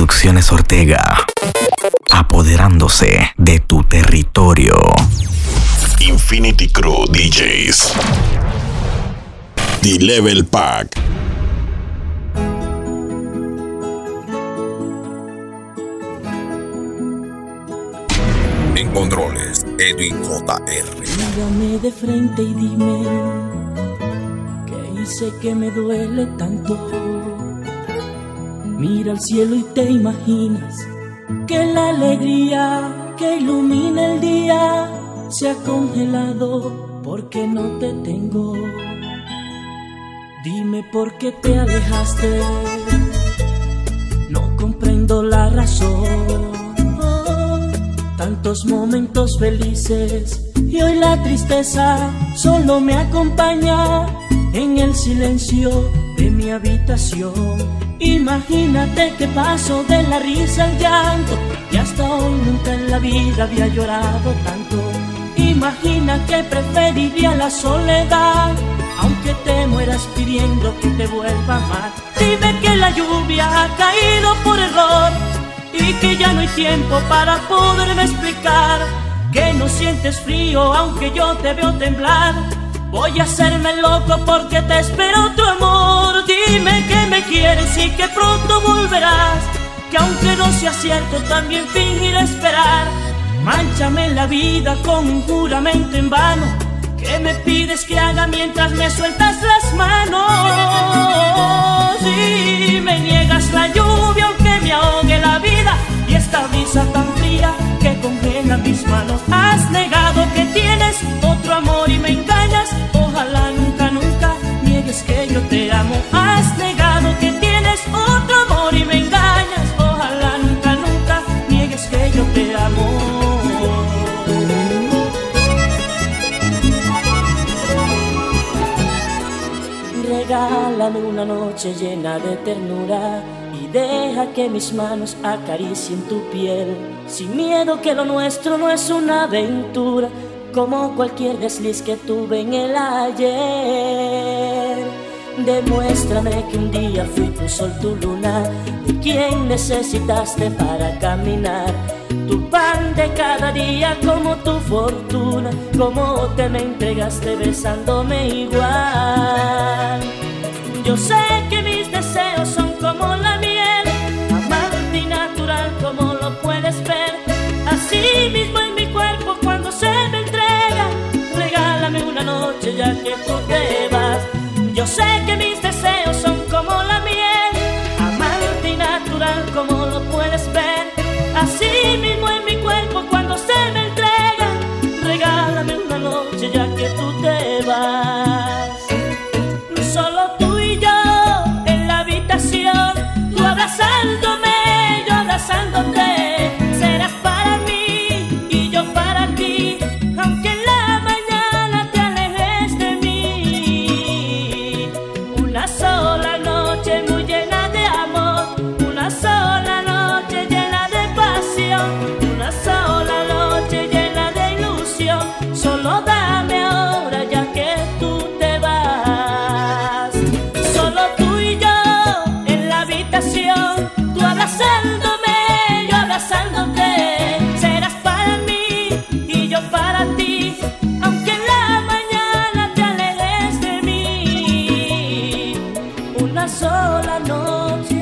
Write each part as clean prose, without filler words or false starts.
Producciones Ortega, apoderándose de tu territorio. Infinity Crew DJs. The Level Pack. En controles, Edwin JR. Mírame de frente y dime ¿qué hice que me duele tanto? Mira al cielo y te imaginas que la alegría que ilumina el día se ha congelado porque no te tengo. Dime por qué te alejaste, no comprendo la razón. Tantos momentos felices y hoy la tristeza solo me acompaña en el silencio de mi habitación. Imagínate que paso de la risa al llanto y hasta hoy nunca en la vida había llorado tanto. Imagina que preferiría la soledad, aunque te mueras pidiendo que te vuelva a amar. Dime que la lluvia ha caído por error y que ya no hay tiempo para poderme explicar, que no sientes frío aunque yo te veo temblar. Voy a hacerme loco porque te espero tu amor. Dime que me quieres y que pronto volverás, que aunque no sea cierto también fingiré esperar. Mánchame la vida con un juramento en vano, que me pides que haga mientras me sueltas las manos. Y me niegas la lluvia aunque me ahogue la vida, y esta brisa tan fría que congela mis manos. Has negado que tienes otro amor y me engañas. Ojalá nunca, nunca niegues que yo te amo. Has negado que tienes otro amor y me engañas. Ojalá nunca, nunca niegues que yo te amo. Regálame una noche llena de ternura y deja que mis manos acaricien tu piel, sin miedo que lo nuestro no es una aventura, como cualquier desliz que tuve en el ayer. Demuéstrame que un día fui tu sol, tu luna, de quien necesitaste para caminar, tu pan de cada día como tu fortuna, como te me entregaste besándome igual. Yo sé que mis deseos son como la miel, amante y natural como lo puedes ver. Así mismo en mi cuerpo cuando se me entrega, regálame una noche ya que tú te vas. Yo sé que mis deseos son como la miel, amante y natural como lo puedes ver. Así mismo en mi cuerpo cuando se me entrega, regálame una noche ya que tú te vas. Solo tú y yo en la habitación, tú abrazándome, yo abrazándote. Serás para mí y yo para ti, aunque en la mañana te alejes de mí. Una sola noche muy llena de amor, una sola noche llena de pasión, una sola noche llena de ilusión. Solo dame ahora ya que tú te vas. Solo tú y yo en la habitación, tú abrazándome, yo abrazándote. Serás para mí y yo para ti, aunque en la mañana te alejes de mí. Una sola noche.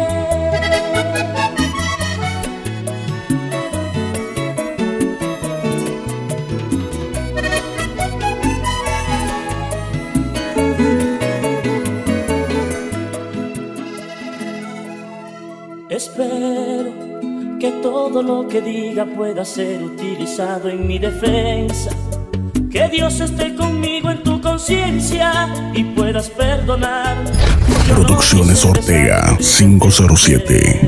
Espero que todo lo que diga pueda ser utilizado en mi defensa, que Dios esté conmigo en tu conciencia y puedas perdonar. Producciones Ortega 507.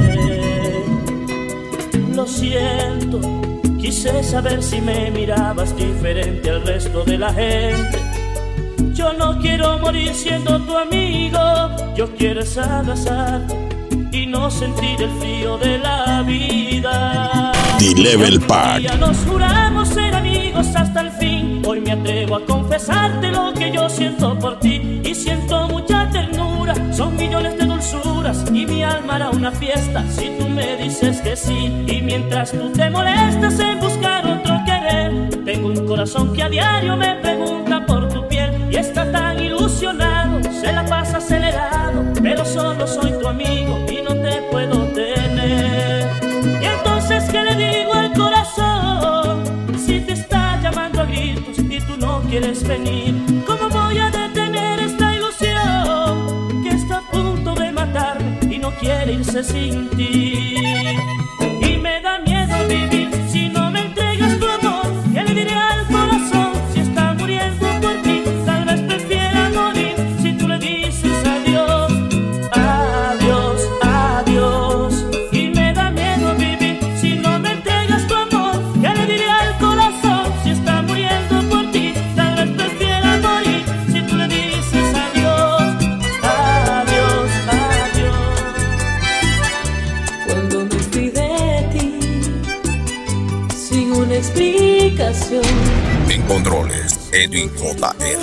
Lo siento, quise saber si me mirabas diferente al resto de la gente. Yo no quiero morir siendo tu amigo, yo quiero es abrazarte y no sentir el frío de la vida. The Level Pack. Ya nos juramos ser amigos hasta el fin. Hoy me atrevo a confesarte lo que yo siento por ti, y siento mucha ternura, son millones de dulzura aventuras y mi alma hará una fiesta si tú me dices que sí. Y mientras tú te molestas en buscar otro querer, tengo un corazón que a diario me pregunta por tu piel y está tan ilusionado, se la pasa acelerado, pero solo soy tu amigo y no te puedo tener. Y entonces, ¿qué le digo al corazón si te está llamando a gritos y tú no quieres venir? ¿Cómo voy a detener esta ilusión que está a punto de matarme y no quiere irse sin ti? Y me da miedo vivir si no me entregas tu amor. ¿Qué le diré al corazón si está muriendo por ti? Tal vez prefiera morir si tú le dices adiós, adiós, adiós. Y me da miedo vivir si no me entregas tu amor. ¿Qué le diré al corazón si está muriendo por ti? Tal vez prefiera morir si tú le dices adiós, adiós, adiós. Cuando me fui de ti sin una explicación, En controles, Edwin JR.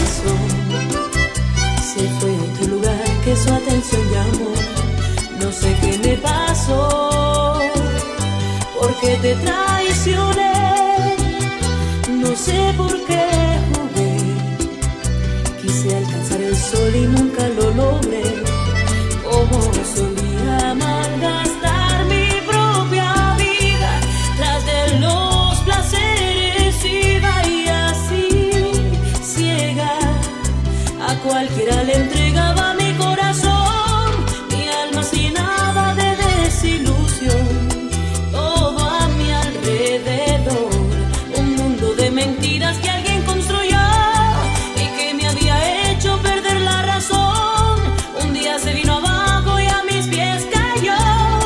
se fue a otro lugar que su atención llamó. No sé qué me pasó, porque te traicioné. No sé por qué jugué, quise alcanzar el sol y nunca lo logré. Como solía malgastar mi propia vida, tras de los placeres iba y así, ciega, a cualquiera le entregaba mi corazón, mi alma sin nada de desilusión. Todo a mi alrededor, un mundo de mentiras que alguien construyó y que me había hecho perder la razón. Un día se vino abajo y a mis pies cayó,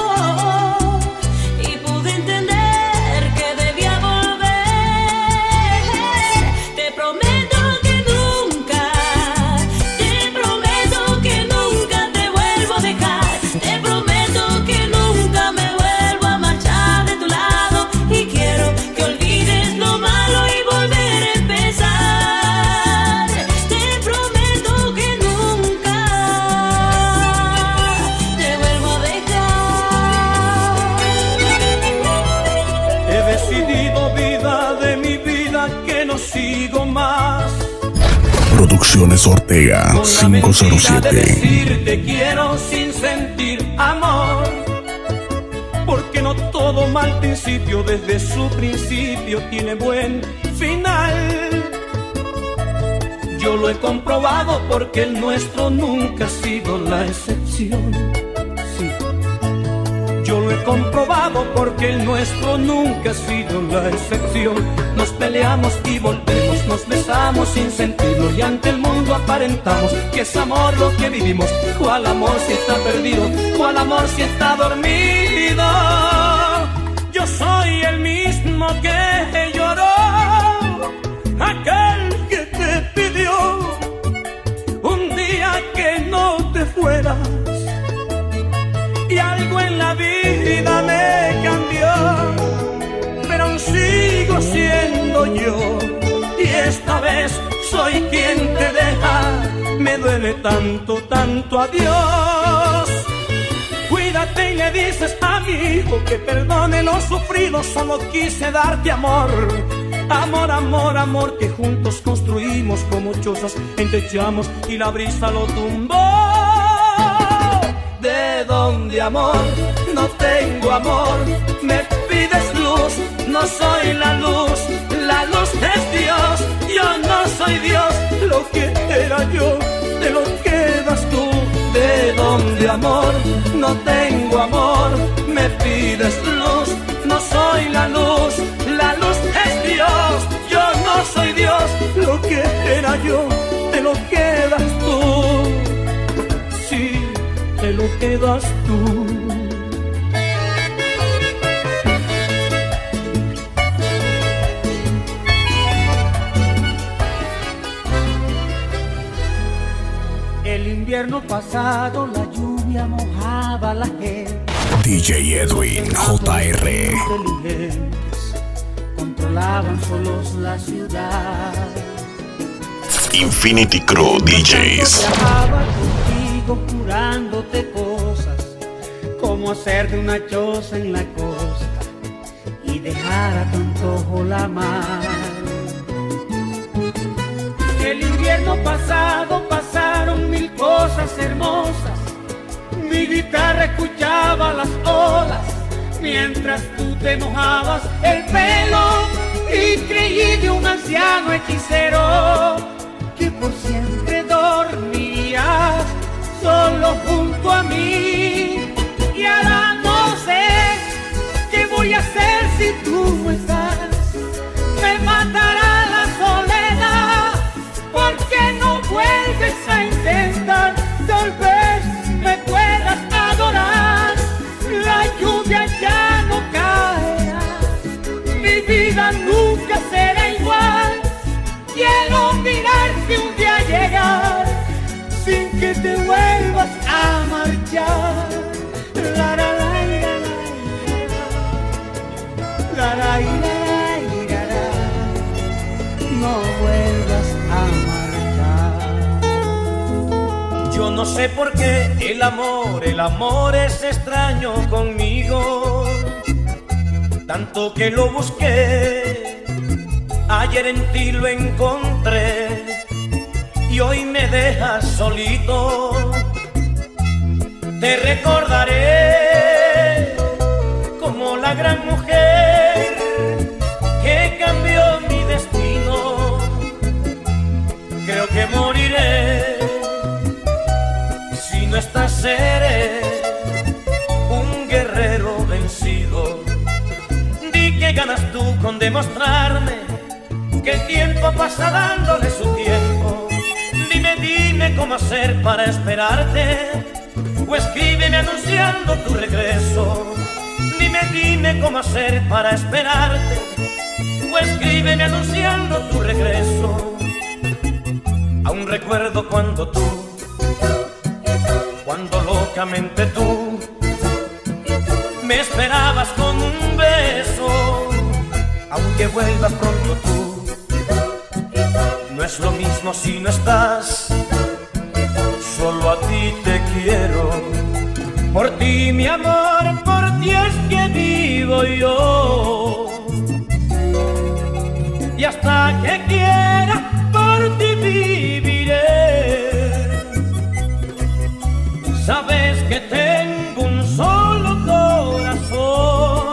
y pude entender que debía volver. Te prometo que nunca, te prometo que nunca te vuelvo a dejar. Te prometo que nunca me vuelvo a marchar de tu lado, y quiero que olvides lo malo y volver a empezar. Te prometo que nunca te vuelvo a dejar. He decidido, vida de mi vida, que no sigo más Producciones Ortega con la mentira de 507. decir te quiero sin sentir amor, porque no todo mal principio desde su principio tiene buen final. Yo lo he comprobado porque el nuestro nunca ha sido la excepción. Sí. Yo lo he comprobado porque el nuestro nunca ha sido la excepción. Nos peleamos y volvemos, nos besamos sin sentirlo, y ante el mundo aparentamos que es amor lo que vivimos. ¿Cuál amor si está perdido? ¿Cuál amor si está dormido? Yo soy el mismo que lloró, aquel que te pidió un día que no te fueras. Y algo en la vida me cambió, pero aún sigo siendo yo. Y esta vez soy quien te deja. Me duele tanto, tanto, adiós. Cuídate y le dices a mi hijo que perdone lo sufrido. Solo quise darte amor, amor, amor, amor, que juntos construimos como chozas, entechamos y la brisa lo tumbó. De donde amor no tengo amor, me pides luz, no soy la luz es Dios. Yo no soy Dios, lo que era yo, te lo quedas tú. De donde amor no tengo amor, me pides luz, no soy la luz es Dios. Yo no soy Dios, lo que era yo, te lo quedas tú. Sí, te lo quedas tú. El invierno pasado la lluvia mojaba la gente. DJ Edwin JR. Inteligentes controlaban solos la ciudad. Infinity Crew DJs. Viajaba contigo curándote cosas cómo hacer de una choza en la costa y dejar a tu antojo la mar. El invierno pasado pasaron mil cosas hermosas. Mi guitarra escuchaba las olas mientras tú te mojabas el pelo, y creí de un anciano hechicero que por siempre dormirías solo junto a mí. Y ahora no sé qué voy a hacer si tú no estás. Me matará la soledad porque no vuelves a intentar. Tal vez me puedas adorar. La lluvia ya no caerá. Mi vida nunca será igual. Quiero mirarte un día llegar sin que te vuelvas a marchar. La la la la la la la la. No vuelvas a marchar. Yo no sé por qué el amor es extraño conmigo. Tanto que lo busqué, ayer en ti lo encontré y hoy me dejas solito. Te recordaré como la gran mujer que cambió mi destino. Creo que moriré si no estás, seré un guerrero vencido. Di que ganas tú con demostrarme que el tiempo pasa dándole su tiempo. Dime cómo hacer para esperarte, o escríbeme anunciando tu regreso. Dime cómo hacer para esperarte, o escríbeme anunciando tu regreso. Aún recuerdo cuando locamente tú me esperabas con un beso. Aunque vuelvas pronto tú, no es lo mismo si no estás. Solo a ti te quiero. Por ti mi amor, por ti es que vivo yo. Y hasta que quiera, por ti viviré. Sabes que tengo un solo corazón.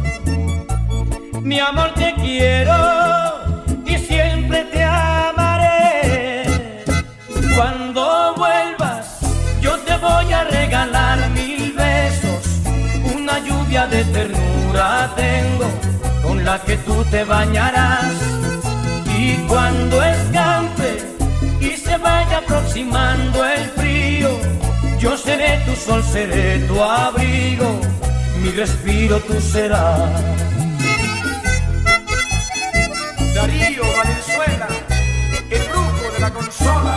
Mi amor, te quiero y siempre te amaré. Cuando vuelvas, yo te voy a regalar 1000 besos. Una lluvia de ternura tengo con la que tú te bañarás. Y cuando escampe y se vaya aproximando el frío, yo seré tu sol, seré tu abrigo, mi respiro tú serás. Darío Valenzuela, el brujo de la consola.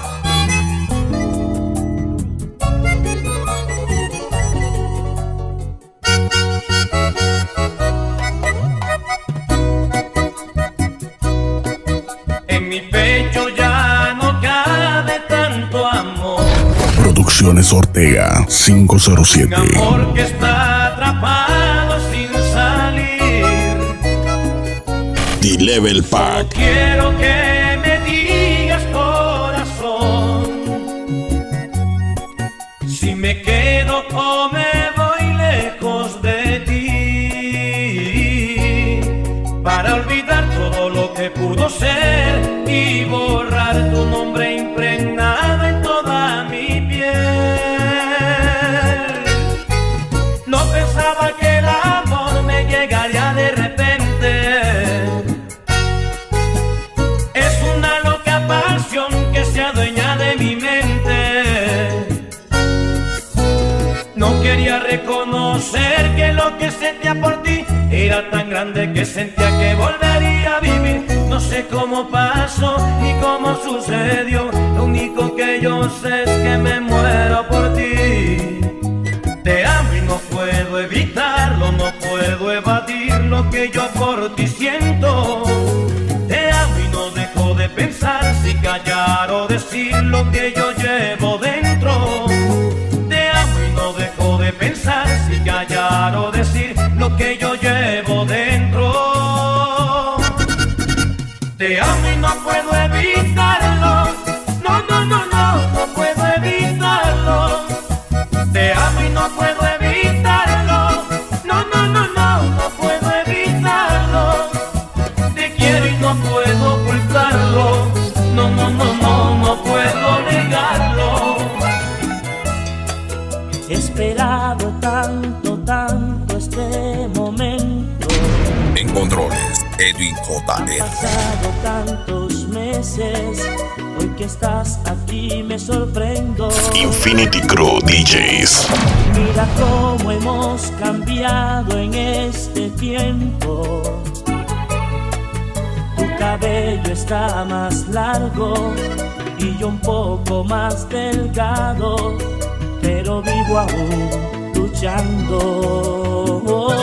En mi pecho ya no cabe tanto amor. Producciones Ortega 507. Un amor que está atrapado sin salir. D-Level Pack. Quiero que me digas, corazón, si me quedo o me voy lejos de ti, para olvidar todo lo que pudo ser y borrar tu nombre impregnado en toda mi piel. No pensaba que el amor me llegaría de repente. Es una loca pasión que se adueña de mi mente. No quería reconocer que lo que sentía por ti era tan grande que sentía que volvería a vivir. No sé cómo pasó y cómo sucedió. Lo único que yo sé es que me muero por ti. Te amo y no puedo evitarlo, no puedo evadir lo que yo por ti siento. Te amo y no dejo de pensar si callar o decir lo que yo llevo dentro. Te amo y no dejo de pensar callar o decir lo que yo llevo dentro. Te amo y no puedo evitarlo. No, no, no, no, no puedo evitarlo. Te amo y no puedo evitarlo. No, no, no, no, no puedo evitarlo. Te quiero y no puedo ocultarlo. No, no, no, no, no puedo negarlo. He esperado tanto, tanto este momento. En controles, Edwin Han JR. pasado tantos meses. Hoy que estás aquí me sorprendo. Infinity Crew DJs. Mira cómo hemos cambiado en este tiempo. Tu cabello está más largo y yo un poco más delgado, pero vivo aún luchando.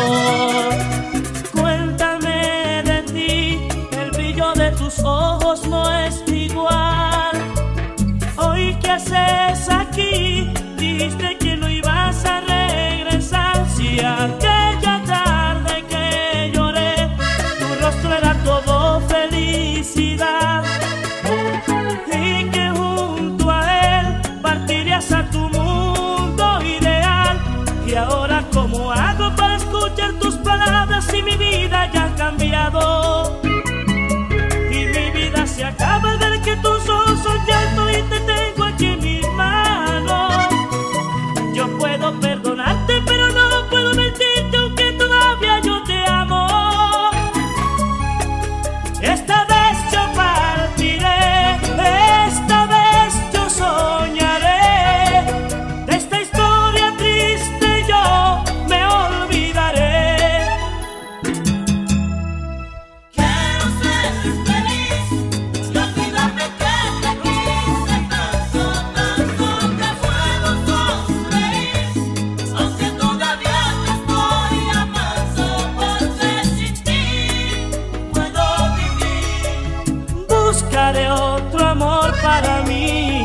Cuéntame de ti, el brillo de tus ojos no es igual. Hoy que haces aquí, dijiste que no ibas a regresar. Si aquella tarde que lloré, tu rostro era todo felicidad, y que junto a él partirías a tu mundo ideal. Y ahora, ¿cómo hago para escuchar tus palabras si mi vida ya ha cambiado? Y mi vida se acaba al ver que tus ojos son llanto y te tengo aquí en mis manos. Yo puedo perdonarte, pero no puedo mentirte, aunque todavía yo te amo. Esta vez yo partiré, esta vez yo soñaré. De esta historia triste yo me olvidaré. Quiero ser feliz y olvidarme que te quise tanto, tanto que puedo sonreír, aunque todavía te estoy amando, porque sin ti puedo vivir. Buscaré otro amor para mí.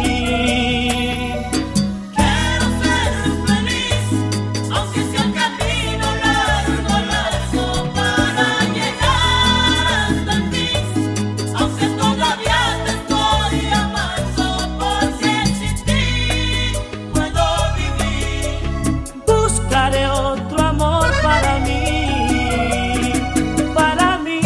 Quiero ser feliz, aunque sea un camino largo, largo para llegar hasta el fin, aunque todavía te estoy amando, porque sin ti puedo vivir. Buscaré otro amor para mí, para mí.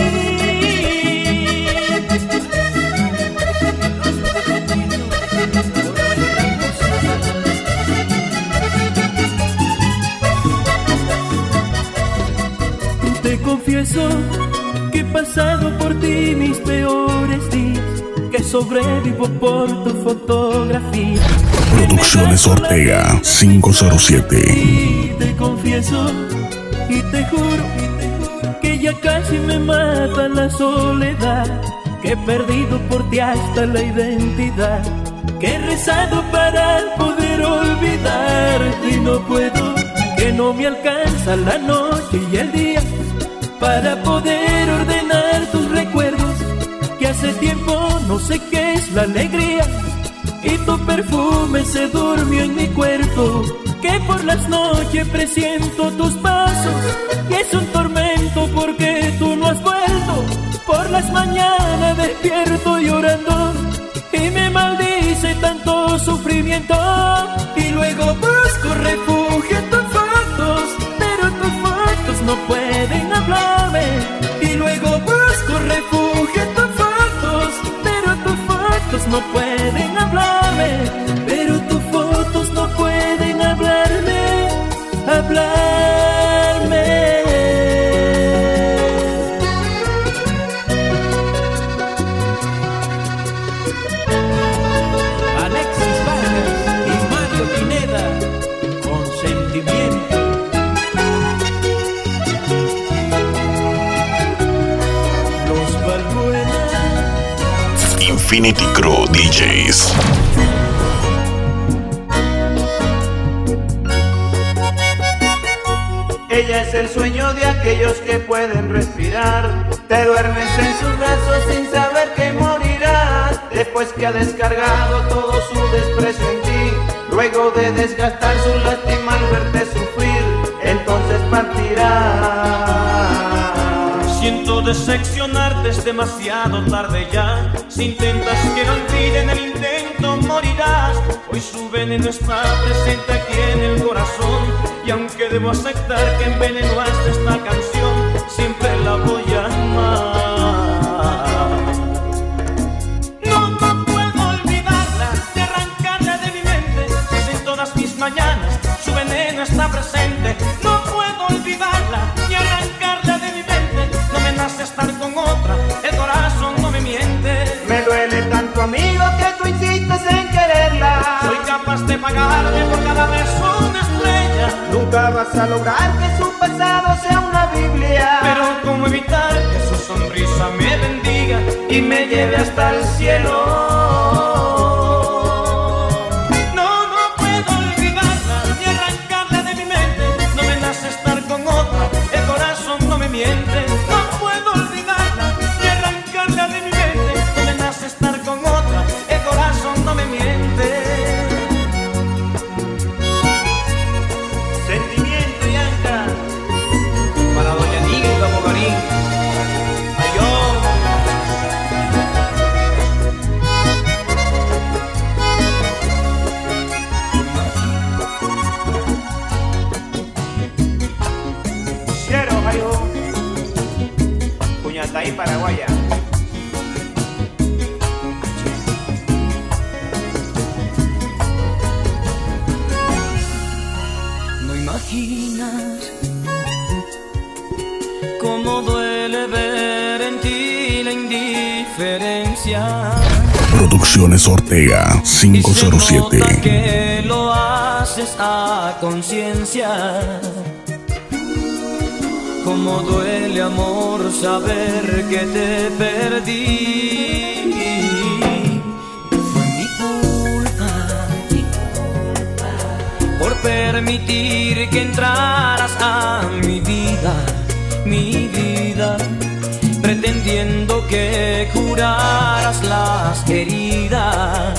Te confieso que he pasado por ti mis peores días, que sobrevivo por tu fotografía. Producciones Ortega 507. Y te confieso y te juro que ya casi me mata la soledad, que he perdido por ti hasta la identidad, que he rezado para poder olvidar y no puedo, que no me alcanza la noche y el día para poder ordenar tus recuerdos, que hace tiempo no sé qué es la alegría y tu perfume se durmió en mi cuerpo, que por las noches presiento tus pasos y es un tormento porque tú no has vuelto. Por las mañanas despierto llorando y me maldice tanto sufrimiento, y luego busco refugio en tus fotos, pero tus fotos no pueden hablarme. Y luego busco refugio en tus fotos, pero tus fotos no pueden hablarme. Pero tus fotos no pueden hablarme, hablarme. Alexis Vargas y Mario Pineda, con sentimiento. Los Balbuena. Infinity Crew DJs. Ella es el sueño de aquellos que pueden respirar. Te duermes en sus brazos sin saber que morirás, después que ha descargado todo su desprecio en ti, luego de desgastar su lástima al verte sufrir. Entonces morirás. Siento decepcionarte, es demasiado tarde ya. Si intentas que no olviden el intento, morirás. Hoy su veneno está presente aquí en el corazón, y aunque debo aceptar que envenenaste esta canción, siempre la voy a amar. No puedo olvidarla, ni arrancarla de mi mente, pues en todas mis mañanas su veneno está presente. No puedo olvidarla, ni arrancarla de mi mente. No me nace estar con otra, el corazón no me miente. Me duele tanto, amigo, que tú insistes en quererla. Soy capaz de pagarle por cada beso una estrella. Nunca vas a lograr que su pasado sea una Biblia. Pero cómo evitar que su sonrisa me bendiga y me lleve hasta el cielo. No puedo olvidarla, ni arrancarla de mi mente. No me nace estar con otra, el corazón no me miente. Sentimiento, Yanka, para doña Niga y Papo Garín. Puñatay, Paraguaya. No imaginas cómo duele ver en ti la indiferencia. Producciones Ortega 507. Y se nota que lo haces a conciencia. Cómo duele, amor, saber que te perdí. Fue mi culpa por permitir que entraras a mi vida, pretendiendo que curaras las heridas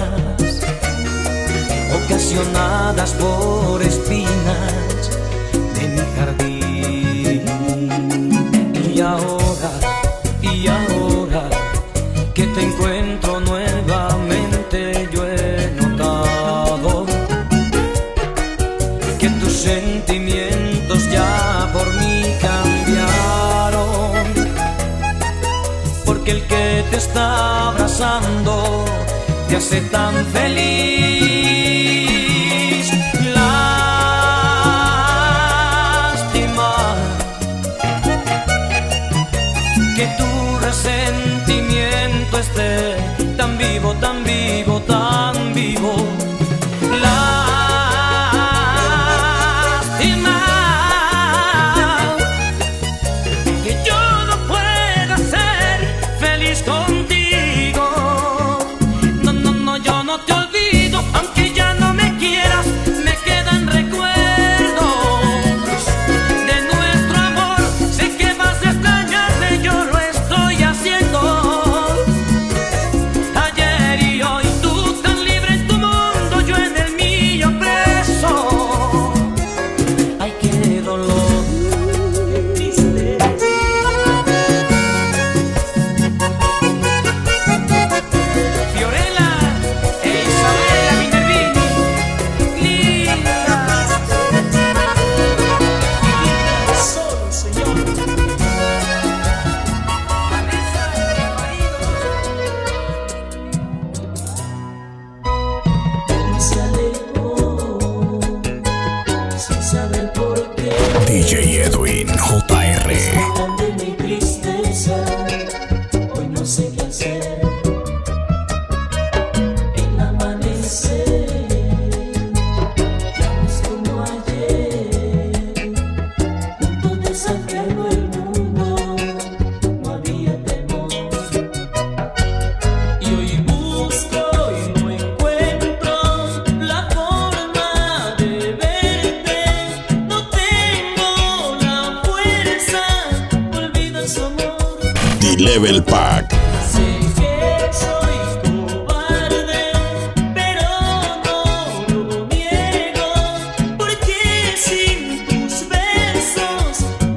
ocasionadas por espinas de mi jardín. Y ahora que te encuentro nuevamente, yo he notado que tus sentimientos ya por mí cambiaron, porque el que te está abrazando te hace tan feliz. Que tu resentimiento esté tan vivo, tan vivo, tan vivo. Lástima que yo no pueda ser feliz contigo. No, yo no te olvido, aunque ya no me quieras, me quedan recuerdos de nuestro amor. Sé que vas a extrañarme, yo lo estoy haciendo. Ayer y hoy tú tan libre en tu mundo, yo en el mío preso. Ay, qué dolor, tristeza. Fiorella e Isabela Minervini, lindas. Solo, señor. Vanessa y marido. Se alejó sin saber por qué. DJ Edwin JR. Grande mi tristeza, hoy no sé qué hacer. El amanecer ya no es como ayer. Juntos desafiando el mundo, no había temor. Y hoy busco y no encuentro la forma de verte. No tengo la fuerza, olvida su amor. D-Level Pack. Sé que soy cobarde, pero no lo niego, porque sin tus besos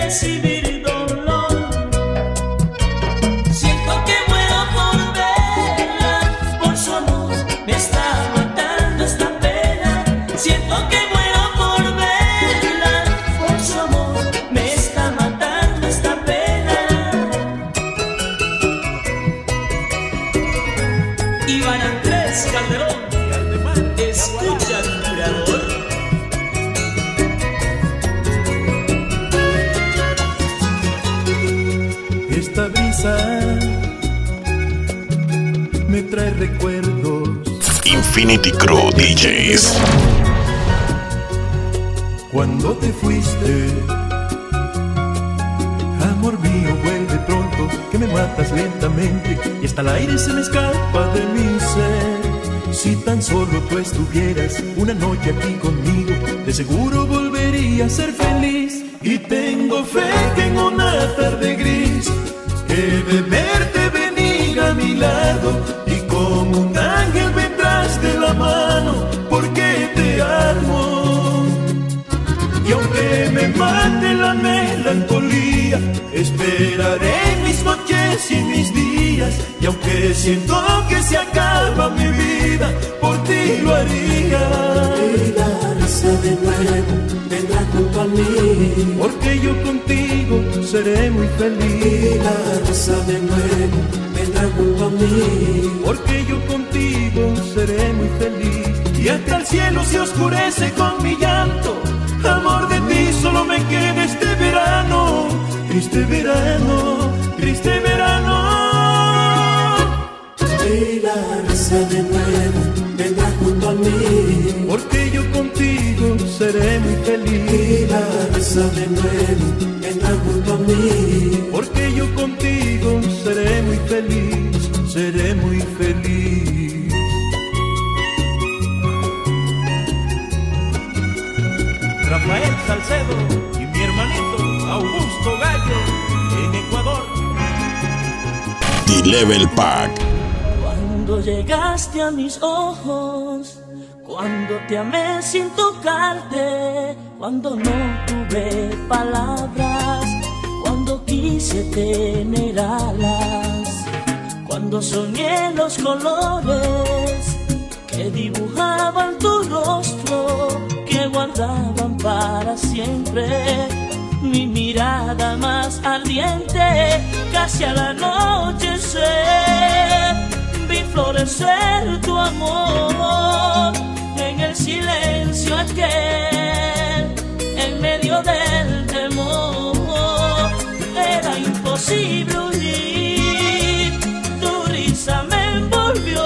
recibir dolor. Siento que muero por verla, por su amor me está matando esta pena. Siento que muero por verla, por su amor me está matando esta pena. Iván Andrés Calderón, escucha al creador. Esta brisa me trae recuerdos. Infinity Crew DJs. Cuando te fuiste, amor mío, vuelve pronto, que me matas lentamente y hasta el aire se me escapa de mi ser. Si tan solo tú estuvieras una noche aquí conmigo, de seguro volvería a ser feliz. Y tengo fe que en una tarde gris he de verte venir a mi lado, y como un ángel vendrás de la mano, porque te amo. Y aunque me mate la melancolía, esperaré mis noches y mis días. Y aunque siento que se acaba mi vida, por ti lo haría. Y la risa de nuevo vendrá junto a mí, porque yo contigo seré muy feliz. y la risa de nuevo vendrá junto a mí, porque yo contigo seré muy feliz. Y hasta el cielo se oscurece con mi llanto. Amor, de ti solo me queda este verano. Triste verano, triste verano. y la risa de nuevo vendrá junto a mí, Porque yo contigo seré muy y feliz. la risa de nuevo vendrá junto a mí, Porque yo contigo seré muy feliz. Seré muy feliz. Rafael Salcedo y mi hermanito Augusto Gallo en Ecuador. D-Level Pack. Cuando llegaste a mis ojos, cuando te amé sin tocarte, cuando no tuve palabras, cuando quise tener alas, cuando soñé los colores que dibujaban tu rostro, que guardaban para siempre mi mirada más ardiente. Casi al anochecer vi florecer tu amor en el silencio aquel, en medio del temor. Era imposible huir, tu risa me envolvió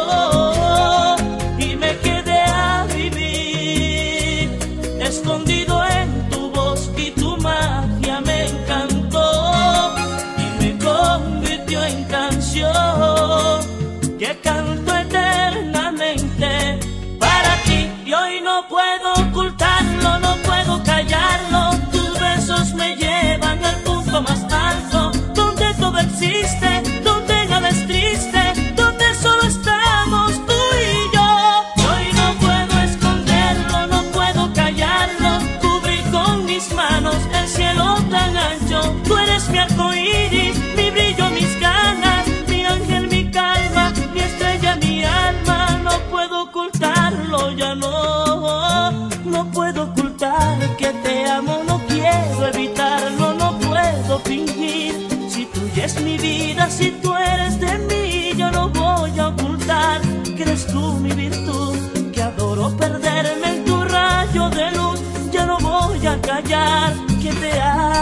y me quedé a vivir escondido en tu voz, y tu magia me encantó y me convirtió en canción que canto eternamente para ti. Y hoy no puedo ocultarlo, no puedo callarlo. Tus besos me llevan al punto más alto, donde todo existe, donde nada es triste, donde solo estamos tú y yo. Y hoy no puedo esconderlo, no puedo callarlo. Cubrí con mis manos el cielo tan ancho. Tú eres mi arco iris, mi brillo, mis ganas, mi ángel, mi calma, mi estrella, mi alma. No puedo ocultarlo, ya no puedo ocultar que te amo, no quiero evitarlo, no puedo fingir. Si tú ya es mi vida, si tú eres de mí, yo no voy a ocultar que eres tú mi virtud, que adoro perderme en tu rayo de luz. Ya no voy a callar que te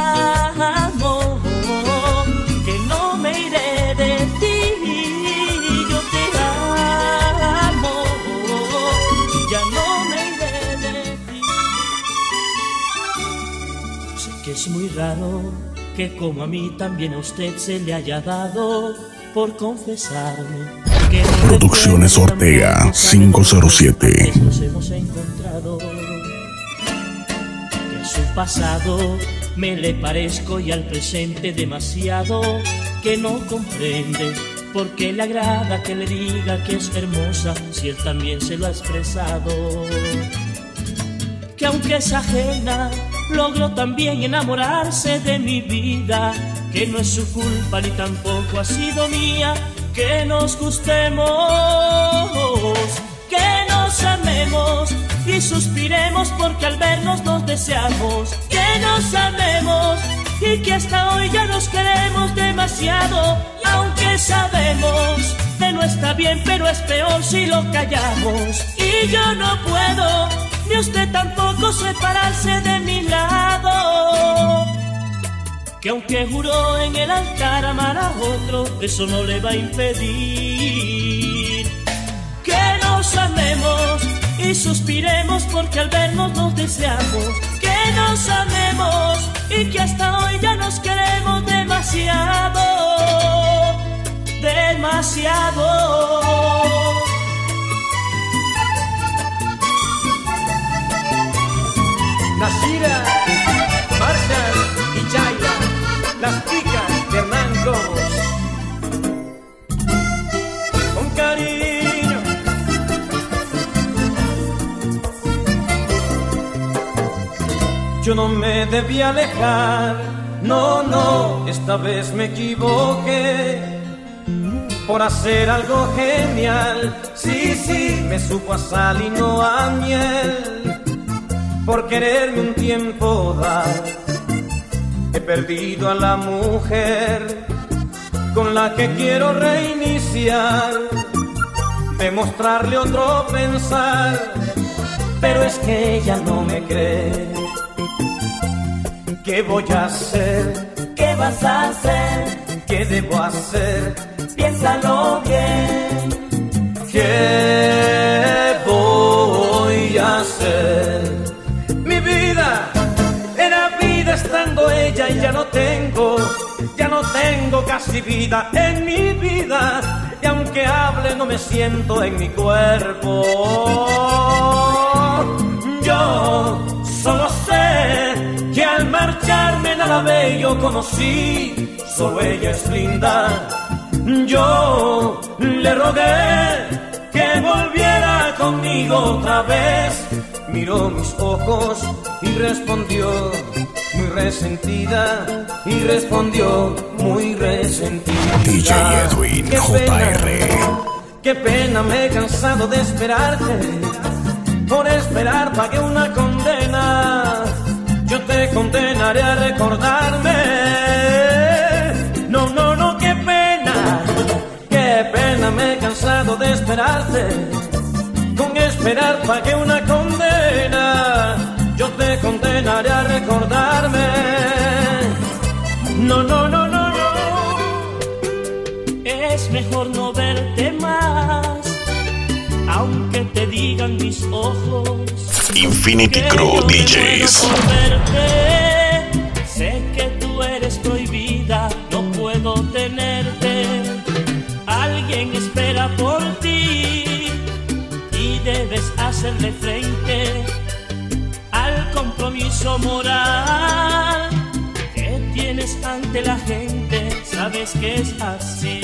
amo, que no me iré de ti. Yo te amo, ya no me iré de ti. Sé que es muy raro que como a mí también a usted se le haya dado por confesarme que no Producciones recuerdo Ortega, tampoco 507. que nos hemos encontrado, que a su pasado me le parezco y al presente demasiado, que no comprende por qué le agrada que le diga que es hermosa si él también se lo ha expresado, que aunque es ajena logró también enamorarse de mi vida, que no es su culpa ni tampoco ha sido mía. Que nos gustemos, que nos amemos y suspiremos porque al vernos nos deseamos. Que nos amemos y que hasta hoy ya nos queremos demasiado. Y aunque sabemos que no está bien, pero es peor si lo callamos. Y yo no puedo, ni usted tampoco, separarse de mi lado. Que aunque juró en el altar amar a otro, eso no le va a impedir que nos amemos y suspiremos porque al vernos nos deseamos. Que nos amemos y que hasta hoy ya nos queremos demasiado, demasiado. Nashira, Marshall y Chaya, las chicas de Hernán Cobos. Con cariño. Yo no me debí alejar, no, no, esta vez me equivoqué por hacer algo genial. Sí, sí, me supo a sal y no a miel, por quererme un tiempo dar. He perdido a la mujer con la que quiero reiniciar, demostrarle otro pensar, pero es que ella no me cree. ¿Qué voy a hacer? ¿Qué vas a hacer? ¿Qué debo hacer? Piénsalo bien. ¿Qué voy a hacer? Mi vida era vida estando ella y ya no tengo casi vida en mi vida. Y aunque hable no me siento en mi cuerpo. Yo solo sé que al marcharme nada bello conocí, solo ella es linda. Yo le rogué que volviera conmigo otra vez. Miró mis ojos y respondió muy resentida, y respondió muy resentida. DJ Edwin JR. Qué pena, me he cansado de esperarte. Por esperar pagué una condena. Yo te condenaré a recordarme. No, no, no, qué pena. Qué pena, me he cansado de esperarte. Con esperar pagué una condena. Yo te condenaré a recordarme. No, no, no, no, no. Es mejor no verte más, aunque te digan mis ojos. Infinity Crew DJs. No verte. Sé que tú eres prohibida, no puedo tenerte. Alguien espera por ti y debes hacerle frente al compromiso moral que tienes ante la gente. Sabes que es así.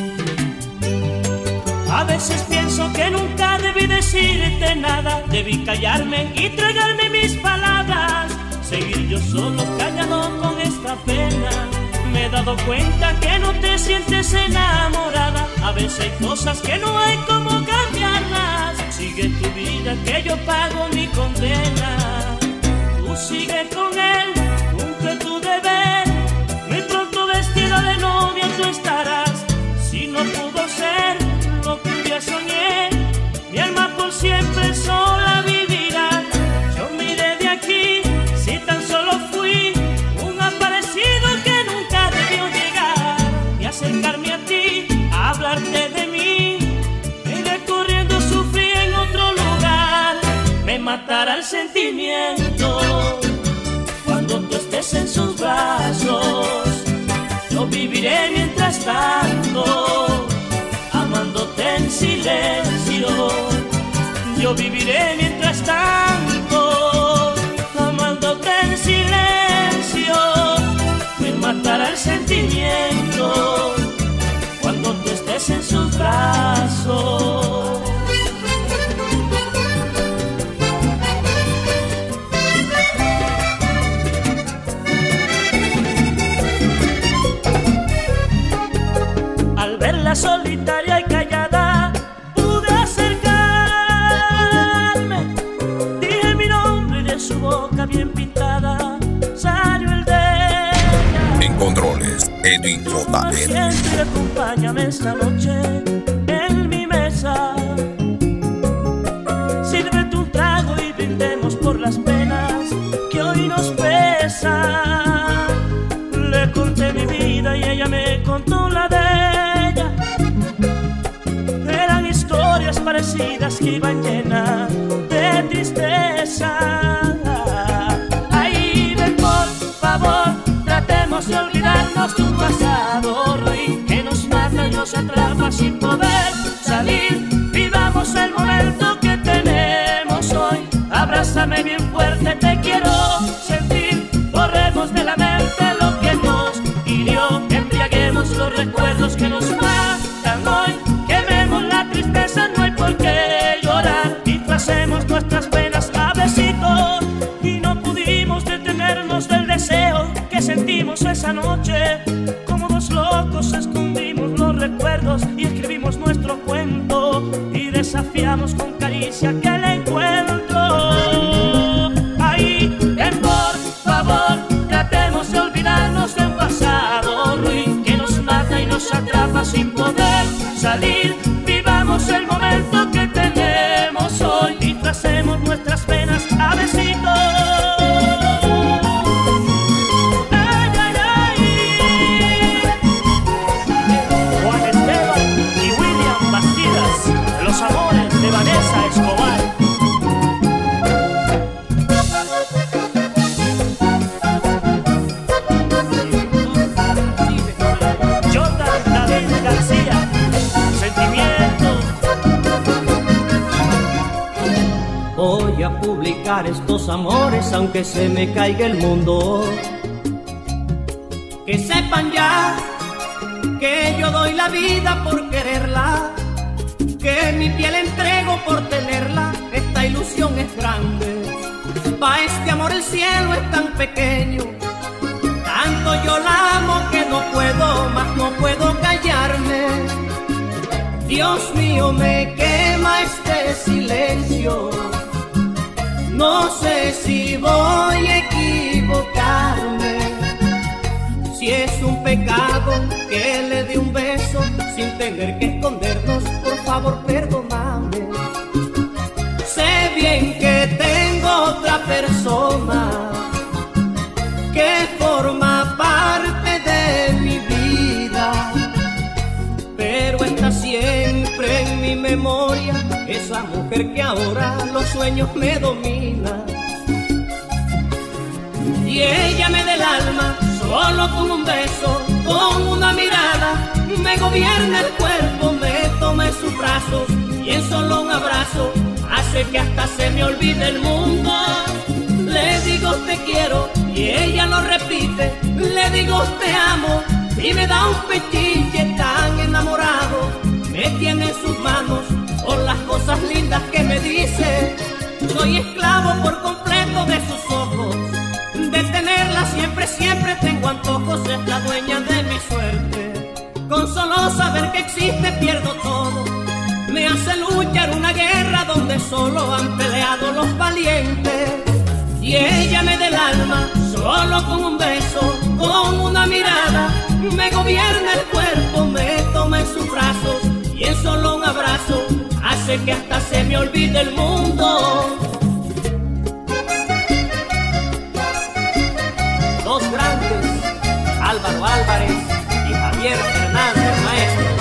A veces pienso que nunca debí decirte nada, debí callarme y tragarme mis palabras, seguir yo solo callado con esta pena. Me he dado cuenta que no te sientes enamorada, a veces hay cosas que no hay como cambiarlas. Sigue tu vida que yo pago mi condena. Tú sigue con él, cumple tu deber, muy pronto vestida de novia tú estarás. Si no pudo ser lo que un día soñé, mi alma por siempre sola vivirá. Yo miré de aquí, si tan solo fui un aparecido que nunca debió llegar, y acercarme a ti, a hablarte de mí, iré corriendo, sufrí en otro lugar. Me matará el sentimiento cuando tú estés en sus brazos. Yo viviré mientras tanto, amándote en silencio. Yo viviré mientras tanto, amándote en silencio. Me matará el sentimiento cuando tú estés en sus brazos. controles, Edwin JR. Siempre acompáñame esta noche en mi mesa. Sírvete un trago y brindemos por las penas que hoy nos pesan. Le conté mi vida y ella me contó la de ella. Eran historias parecidas que iban llenas de tristeza. Ay, ven por favor, tratemos de olvidarnos de un pasado ruin que nos mata y nos atrapa sin poder salir. Vivamos el momento que tenemos hoy. Abrázame bien fuerte, te quiero sentir. Borremos de la mente lo que nos hirió. Embriaguemos los recuerdos que nos matan hoy. Quememos la tristeza, no hay por qué llorar. Disfracemos nuestras penas a besitos. Y no pudimos detenernos del deseo que sentimos esa noche. Como dos locos escondimos los recuerdos y escribimos nuestro cuento. Y desafiamos con caricia aquel encuentro. Ahí, por favor, tratemos de olvidarnos de un pasado ruin que nos mata y nos atrapa sin poder salir. Vivamos el momento que tenemos hoy. Disfracemos nuestras penas a besitos. Los amores de Vanessa Escobar. Jordan David García, Sentimiento. Voy a publicar estos amores aunque se me caiga el mundo. Que sepan ya que yo doy la vida por quererla, que mi piel entrego por tenerla. Esta ilusión es grande, pa' este amor el cielo es tan pequeño. Tanto yo la amo que no puedo más, no puedo callarme. Dios mío, me quema este silencio. No sé si voy a equivocarme, si es un pecado que le dé un beso sin tener que escondernos. Por favor, perdóname. Sé bien que tengo otra persona que forma parte de mi vida, pero está siempre en mi memoria esa mujer que ahora los sueños me domina. Y ella me da el alma solo con un beso, con una mirada, me gobierna el cuerpo, me toma en sus brazos y en solo un abrazo hace que hasta se me olvide el mundo. Le digo te quiero y ella lo repite, le digo te amo y me da un pechille tan enamorado. Me tiene en sus manos por las cosas lindas que me dice. Soy esclavo por completo de sus ojos, de tenerla siempre, siempre tengo antojos. Es la dueña de mi suerte, con solo saber que existe pierdo todo. Me hace luchar una guerra donde solo han peleado los valientes. Y ella me da el alma solo con un beso, con una mirada, me gobierna el cuerpo, me toma en sus brazos y en solo un abrazo hace que hasta se me olvide el mundo. Dos grandes, Álvaro Álvarez y Javier Hernández, maestro.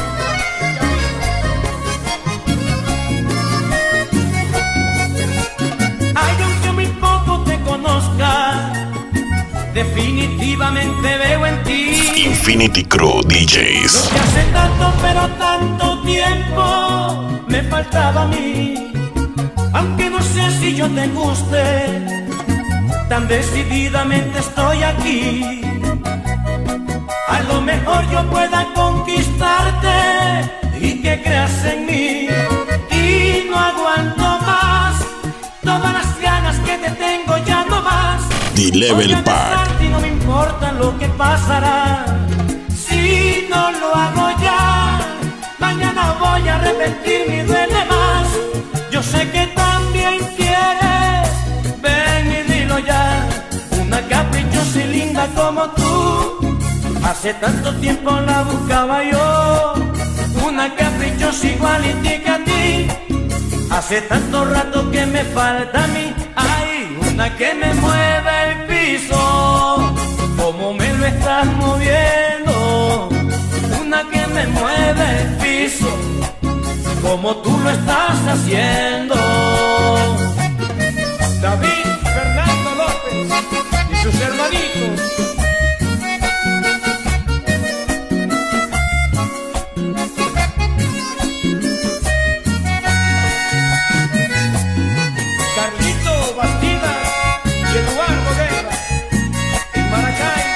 Ay, aunque muy poco te conozca, definitivamente veo en ti Infinity Crew DJs. lo que hace tanto pero tanto tiempo me faltaba a mí. Aunque no sé si yo te guste, tan decididamente estoy aquí. A lo mejor yo pueda conquistarte y que creas en mí. Y no aguanto más, todas las ganas que te tengo ya no más. D-Level Pack. Y no me importa lo que pasará. Si no lo hago ya, mañana voy a arrepentirme y duele más. Yo sé que también quieres, ven y dilo ya. Una caprichosa y linda como tú, Hace tanto tiempo la buscaba yo, una caprichosa igualitica a ti. Hace tanto rato que me falta a mí, ay, una que me mueve el piso, como me lo estás moviendo. Una que me mueve el piso, como tú lo estás haciendo. David Fernando López y sus hermanitos. Carlito Bastidas y Eduardo Guerra en Maracaibo.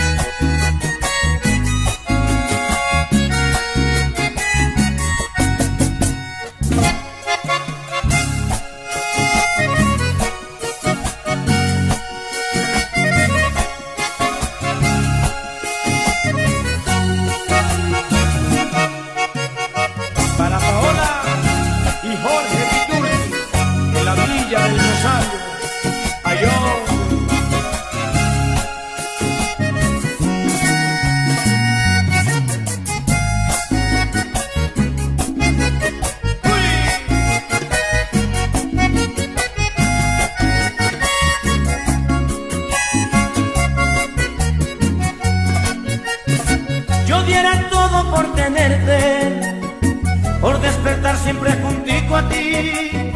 Para Paola y Jorge Vitulli en la Villa del Rosario, Ayó. Yo diera todo por tenerte, por despertar siempre juntico a ti,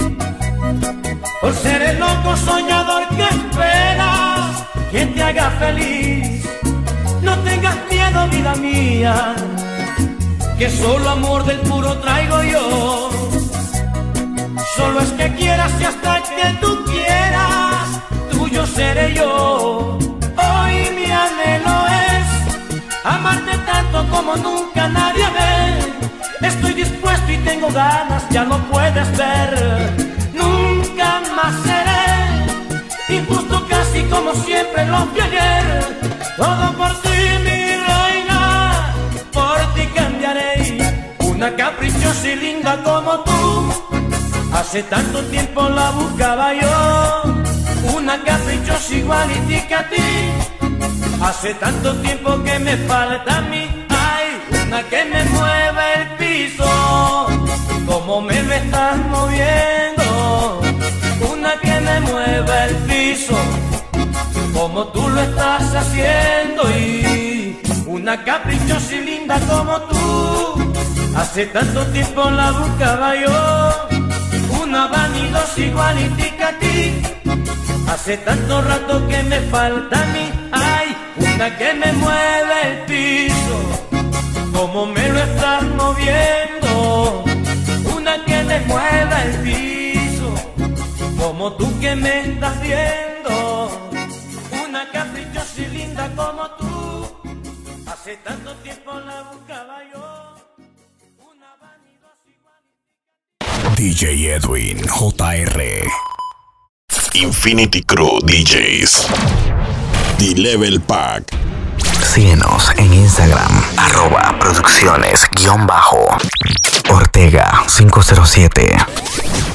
por ser el loco soñador que esperas, quien te haga feliz. No tengas miedo, vida mía, que solo amor del puro traigo yo. Solo es que quieras y hasta que tú quieras, tuyo seré yo. Hoy mi anhelo es amarte tanto como nunca nadie ve. Estoy dispuesto y tengo ganas, ya lo puedes ver. Nunca más seré injusto, casi como siempre lo fui ayer. Todo por ti, mi reina, por ti cambiaré. Una caprichosa y linda como tú, hace tanto tiempo la buscaba yo. Una caprichosa igualitica a ti, hace tanto tiempo que me falta a mí. Una que me mueve el piso, como me lo estás moviendo. Una que me mueve el piso, como tú lo estás haciendo. Y una caprichosa y linda como tú, hace tanto tiempo la buscaba yo. Una vanidosa igualitica a ti, hace tanto rato que me falta a mí. Ay, una que me mueve el piso, como me lo estás moviendo. Una que me mueva el piso, como tú que me estás viendo. Una caprichosa y linda como tú, hace tanto tiempo la buscaba yo. Una vanidosa igual. DJ Edwin JR. Infinity Crew DJs. The Level Pack. Síguenos en Instagram, @producciones_Ortega 507.